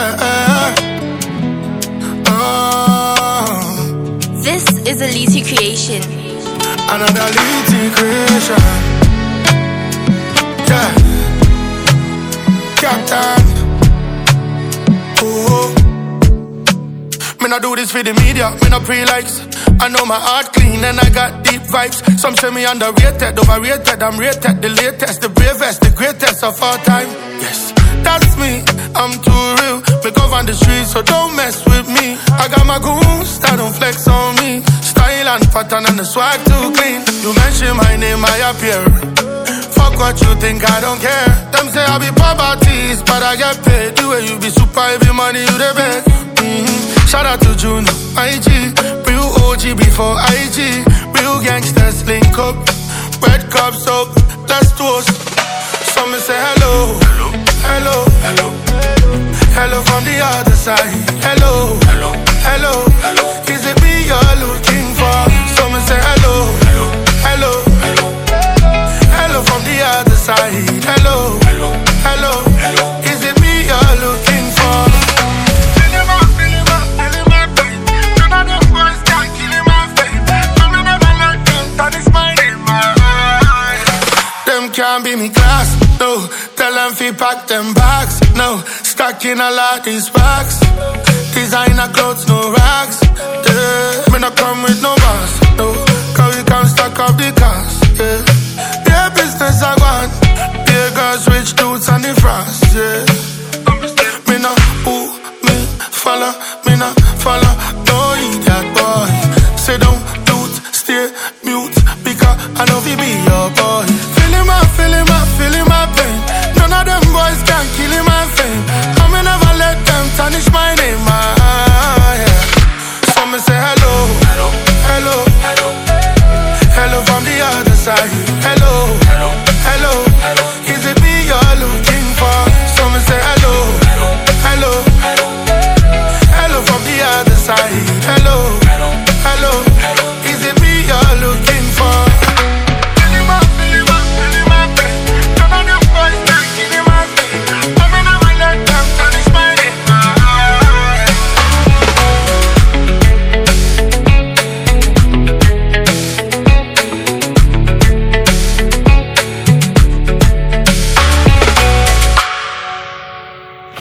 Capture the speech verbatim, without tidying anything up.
yeah. Oh. This is a Liti creation. Another Liti creation. Yeah. Captain. Oh. Me not do this for the media, me not pre-likes. I know my heart clean and I got deep vibes. Some say me underrated, overrated, I'm rated. The latest, the bravest, the greatest of all time. Yes, that's me, I'm too real. Me go on the streets, so don't mess with me. I got my goons that don't flex on me. Style and pattern and the swag too clean. You mention my name, I appear. Fuck what you think, I don't care. Them say I be poverty, but I get paid. The way you be super, every money you the best. Mm-hmm. Shout out to June, I G. Real O G before I G. Real gangsters link up. Red cups up, let's toast. Some say hello, hello, hello, hello from the other side. Hello, hello, hello, hello. Is it me you're looking for? Some say hello, hello, hello, hello from the other side. Hello, hello, hello, hello. Is it me you're looking for? Can't be me class, no. Tell them fi pack them bags, no. Stacking a lot these packs. Designer clothes, no rags. Yeah, me not come with no boss, no. Cause we can stack up the cars, yeah. Yeah, business I want. Yeah, girls, rich dudes and the frost, yeah. Me no, ooh, me follow, me no follow.